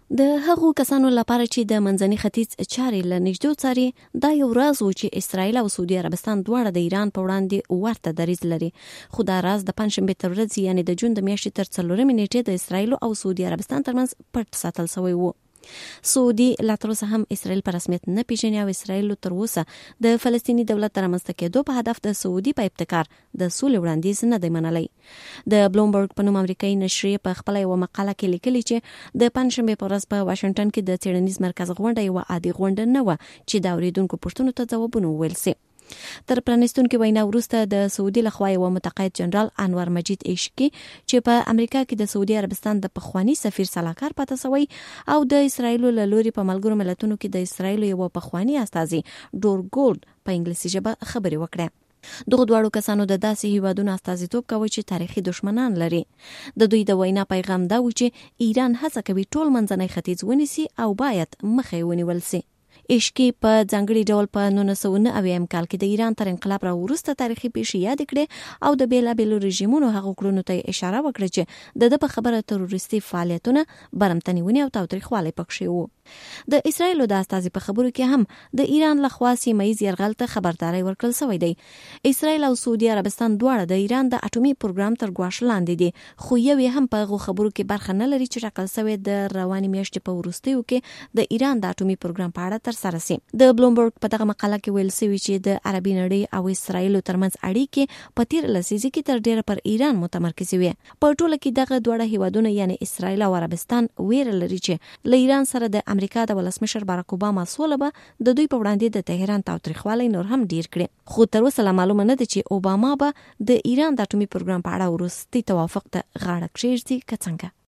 د هغو کسانو لپاره چې د منځني ختیځ چارې له نږدې څاري دا یو راز و چې اسرائیل او سعودي عربستان دواړه د ایران په وړاندې ورته دریځ لري، خو دا راز د پنځشنبې تر ورځې یعنې د جون د میاشتې تر 4 نیټې د اسرائیل او سعودي عربستان ترمنځ پټ ساتل شوی و. سعودي لا تر اوسه هم اسرائیل په رسمیت نه پیژني او اسرائیل تر اوسه د فلسطینی دولت د رامنځته کېدو په هدف د سعودي په ابتکار د سولې وړاندیز نه دی منلی. د بلومبرګ په نوم امریکایي نشریې په خپله یوه مقاله کې لیکلي چې د پنځشنبې په ورځ په واشنګټن کې د څېړنیز مرکز غونډه یوه عادي غونډه نه وه چې د اورېدونکو پوښتنو ته ځوابونه وویل سي. تر پرانیستونکې وینا وروسته د سعودي لخوا یو متقاعد جنرال انور مجید عشقي چې په امریکا کې د سعودي عربستان د پخوانی سفیر سلاکار پاتې شوی او د اسرائیل له لوري په ملګرو ملتونو کې د اسرائیل یو پخوانی استازي ډور ګولډ په انګلیسي ژبه خبرې وکړه. دغه دواړو کسانو د داسې هیوادونو استازیتوب کوي چې تاریخي دشمنان لري. د دوی د وینا پیغام دا و چې ایران هڅه کوي ټول منځنی ختیځ ونیسي او باید مخه ونیول سي. عشقي په ځانګړي ډول په 1990 کال کې د ایران تر انقلاب را وروسته تاریخي پیښې یاد کړې او د بیلابیلو رژیمونو هغو کړنو ته اشاره وکړه چې د په خبره تروریستي فعالیتونه، برمتنیونې او تاوتریخوالی پکښې وو. د اسرائیل د استازي په خبرو کې هم د ایران لخوا سیمه‌ییز یرغل ته خبرداري ورکړل شوې دی. اسرائیل او سعودي عربستان دواړه د ایران د اټومي پروګرام تر ګواښ لاندې دي، خو یو هم په هغو خبرو کې برخه نه لري چې ټاکل شوی د روانې میاشتې په وروستیو کې د ایران د اټومي پروګرام په اړه تر سره سي. د بلومبرګ په دغه مقاله کې ویل شوی چې د عربي نړۍ او اسرائیل ترمنځ اړیکې په تیر لسیزه کې تر ډیره پر ایران متمرکز وي. په ټوله کې دغه دوه هیوادونه یعنی اسرائیل او عربستان ویره لري چې له ایران سره د امریکا د ولسمشر باراک اوباما سوله به د دوی په وړاندې د تهران تاوتریخوالی نور هم ډیر کړي. خو تر اوسه معلومه نه ده چې اوباما به د ایران د اټومي پروګرام په اړه وروستي توافق ته غاړه کېږدي که څنګه.